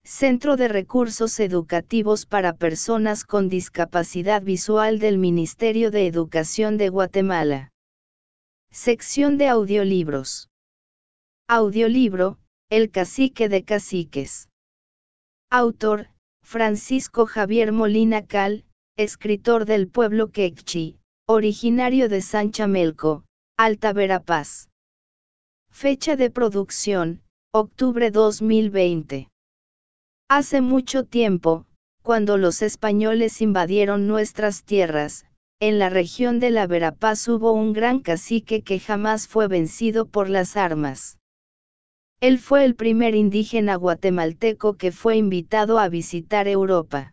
Centro de Recursos Educativos para Personas con Discapacidad Visual del Ministerio de Educación de Guatemala. Sección de audiolibros. Audiolibro, El Cacique de Caciques. Autor, Francisco Javier Molina Cal, escritor del pueblo quechí, originario de San Chamelco, Alta Verapaz. Fecha de producción, octubre 2020. Hace mucho tiempo, cuando los españoles invadieron nuestras tierras, en la región de la Verapaz hubo un gran cacique que jamás fue vencido por las armas. Él fue el primer indígena guatemalteco que fue invitado a visitar Europa.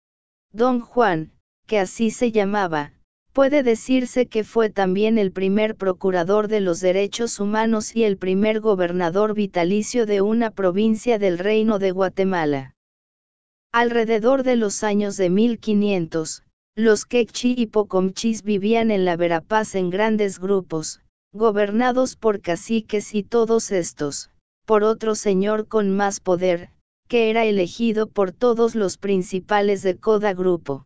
Don Juan, que así se llamaba, puede decirse que fue también el primer procurador de los derechos humanos y el primer gobernador vitalicio de una provincia del Reino de Guatemala. Alrededor de los años de 1500, los quechí y pocomchis vivían en la Verapaz en grandes grupos, gobernados por caciques y todos estos, por otro señor con más poder, que era elegido por todos los principales de cada grupo.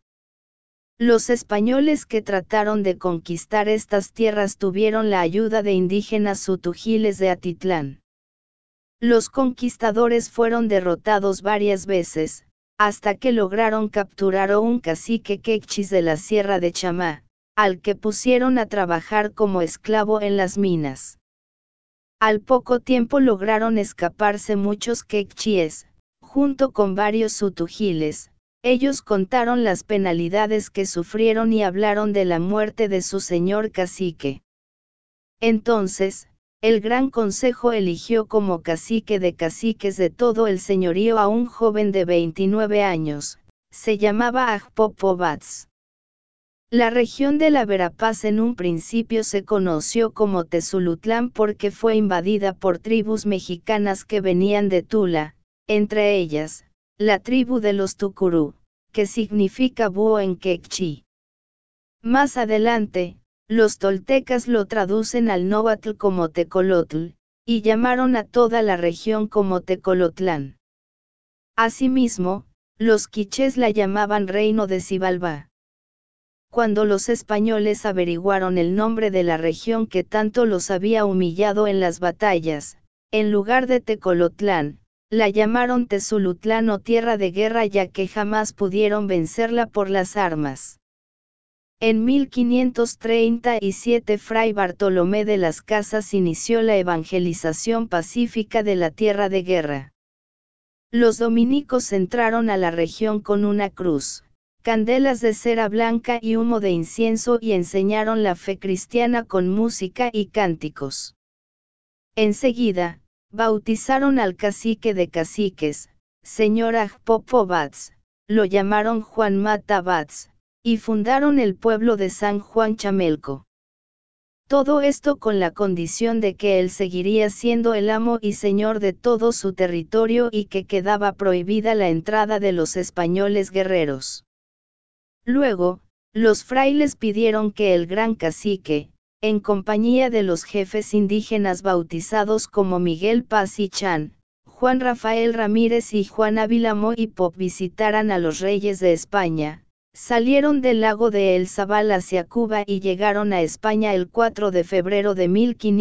Los españoles que trataron de conquistar estas tierras tuvieron la ayuda de indígenas sutujiles de Atitlán. Los conquistadores fueron derrotados varias veces, hasta que lograron capturar a un cacique quechis de la Sierra de Chamá, al que pusieron a trabajar como esclavo en las minas. Al poco tiempo lograron escaparse muchos quechíes, junto con varios sutujiles. Ellos contaron las penalidades que sufrieron y hablaron de la muerte de su señor cacique. Entonces, el Gran Consejo eligió como cacique de caciques de todo el señorío a un joven de 29 años, se llamaba Ajpopobats. La región de la Verapaz en un principio se conoció como Tezulutlán porque fue invadida por tribus mexicanas que venían de Tula, entre ellas, la tribu de los Tucurú, que significa búho en quechí. Más adelante, los toltecas lo traducen al náhuatl como Tecolotl, y llamaron a toda la región como Tecolotlán. Asimismo, los quichés la llamaban Reino de Xibalbá. Cuando los españoles averiguaron el nombre de la región que tanto los había humillado en las batallas, en lugar de Tecolotlán, la llamaron Tezulutlán o Tierra de Guerra ya que jamás pudieron vencerla por las armas. En 1537 Fray Bartolomé de las Casas inició la evangelización pacífica de la Tierra de Guerra. Los dominicos entraron a la región con una cruz, candelas de cera blanca y humo de incienso y enseñaron la fe cristiana con música y cánticos. Enseguida, bautizaron al cacique de caciques, señor Ajpopobats, lo llamaron Juan Mata Bats, y fundaron el pueblo de San Juan Chamelco. Todo esto con la condición de que él seguiría siendo el amo y señor de todo su territorio y que quedaba prohibida la entrada de los españoles guerreros. Luego, los frailes pidieron que el gran cacique, en compañía de los jefes indígenas bautizados como Miguel Paz y Chan, Juan Rafael Ramírez y Juan Ávila Moy Pop visitaran a los reyes de España. Salieron del lago de El Zabal hacia Cuba y llegaron a España el 4 de febrero de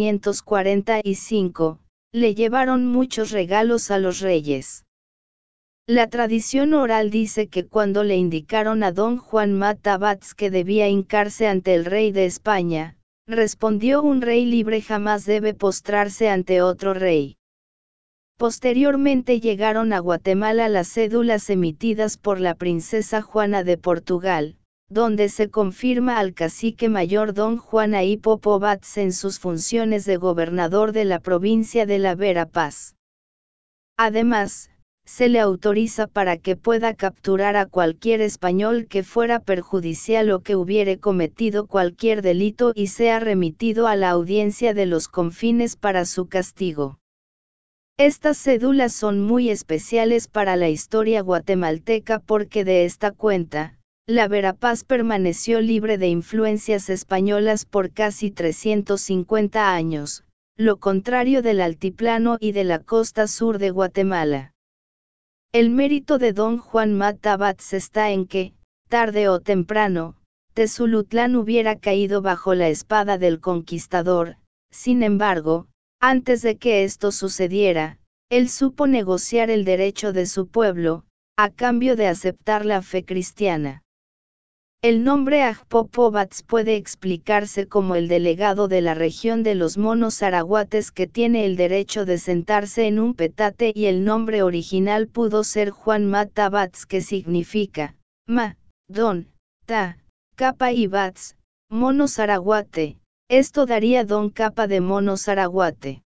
1545, le llevaron muchos regalos a los reyes. La tradición oral dice que cuando le indicaron a don Juan Mata Bats que debía hincarse ante el rey de España, respondió: un rey libre jamás debe postrarse ante otro rey. Posteriormente llegaron a Guatemala las cédulas emitidas por la princesa Juana de Portugal, donde se confirma al cacique mayor don Juan Ajpopobats en sus funciones de gobernador de la provincia de la Verapaz. Además, se le autoriza para que pueda capturar a cualquier español que fuera perjudicial o que hubiere cometido cualquier delito y sea remitido a la audiencia de los confines para su castigo. Estas cédulas son muy especiales para la historia guatemalteca porque de esta cuenta, la Verapaz permaneció libre de influencias españolas por casi 350 años, lo contrario del altiplano y de la costa sur de Guatemala. El mérito de don Juan Mata Bats está en que, tarde o temprano, Tezulutlán hubiera caído bajo la espada del conquistador. Sin embargo, antes de que esto sucediera, él supo negociar el derecho de su pueblo, a cambio de aceptar la fe cristiana. El nombre Agpopobats puede explicarse como el delegado de la región de los monos arahuates que tiene el derecho de sentarse en un petate, y el nombre original pudo ser Juan Mata Bats, que significa, ma, don, ta, capa y bats, monos arahuate. Esto daría don capa de monos arahuate.